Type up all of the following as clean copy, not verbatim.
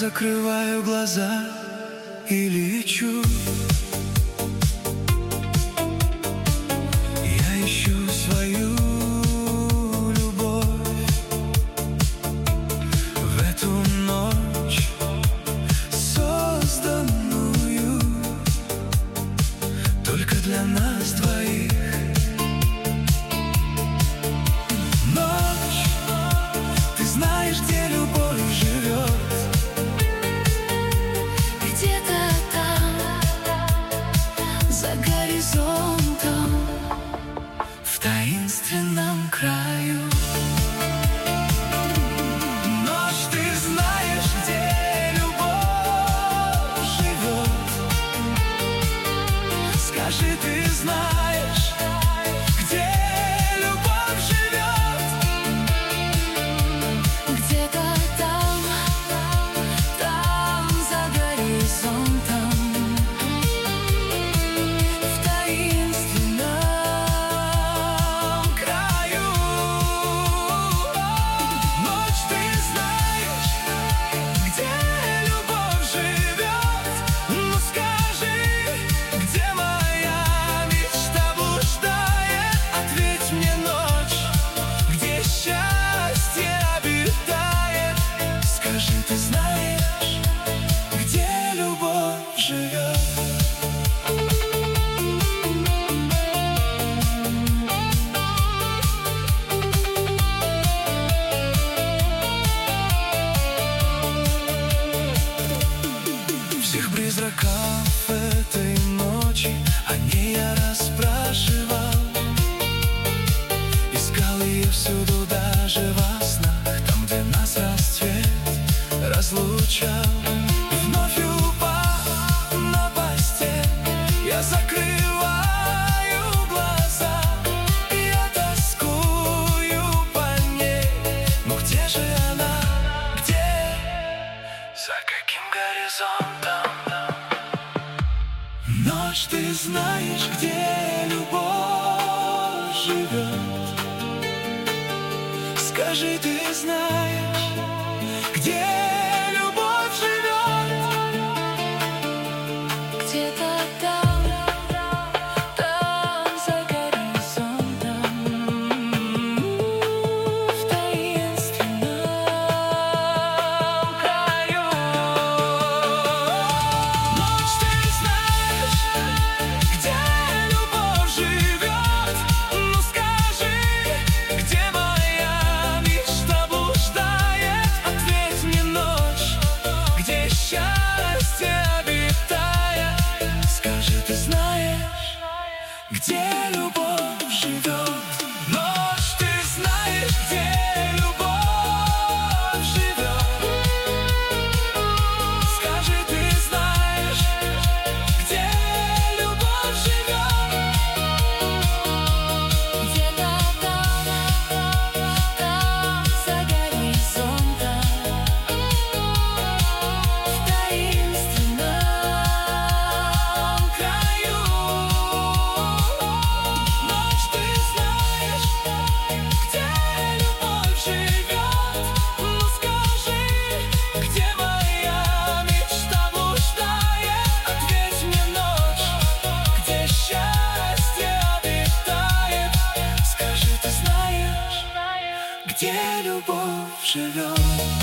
закрываю глаза и лечу. Я ищу свою любовь в эту ночь, созданную только для нас двоих. Ночь, ты знаешь, где любовь живет. Где-то там, за горизонтом, В таинственном краю. Ночь, ты знаешь, где любовь живет. Скажи, ты знаешь, где любовь живет. где-то там, там, за горизонтом, в таинственном Краю. Ночь, ты знаешь, где любовь живет. Ну скажи, где моя мечта блуждает. Ответь мне, ночь, где счастье обитает. Скажи, ты знаешь, где любовь живет. Всех призраков этой ночи, о ней я расспрашивал. Искал ее всюду, даже во снах, там, где нас расцвет разлучал. Вновь упав на постель, я закрываю глаза. Я тоскую по ней, но где же она? Где? За каким горизонтом? Ночь, ты знаешь, где любовь живет. Скажи, ты знаешь, где любовь живет. где-то там, там, за горизонтом, в таинственном краю. Ночь, ты знаешь, где любовь живет. Ну скажи, где моя мечта блуждает. Ответь мне, ночь, где счастье обитает. Скажи, ты знаешь, где любовь живет. Ночь, ты знаешь, где любовь живет. Скажи, ты знаешь, где любовь живет. Где-то там, там, за горизонтом, в таинственном Краю. Ночь, ты знаешь, где любовь живет. Ну скажи, где моя мечта блуждает. Ответь мне, ночь, где счастье обитает. Скажи, ты знаешь, где любовь живет.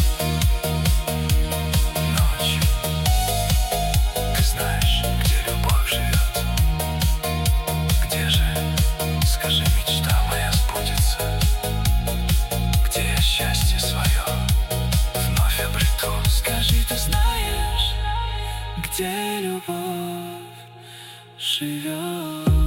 Ночь, ты знаешь, где любовь живет. Где же, скажи, мечта моя сбудется? Где я счастье свое вновь обрету? Скажи, ты знаешь, где любовь живет.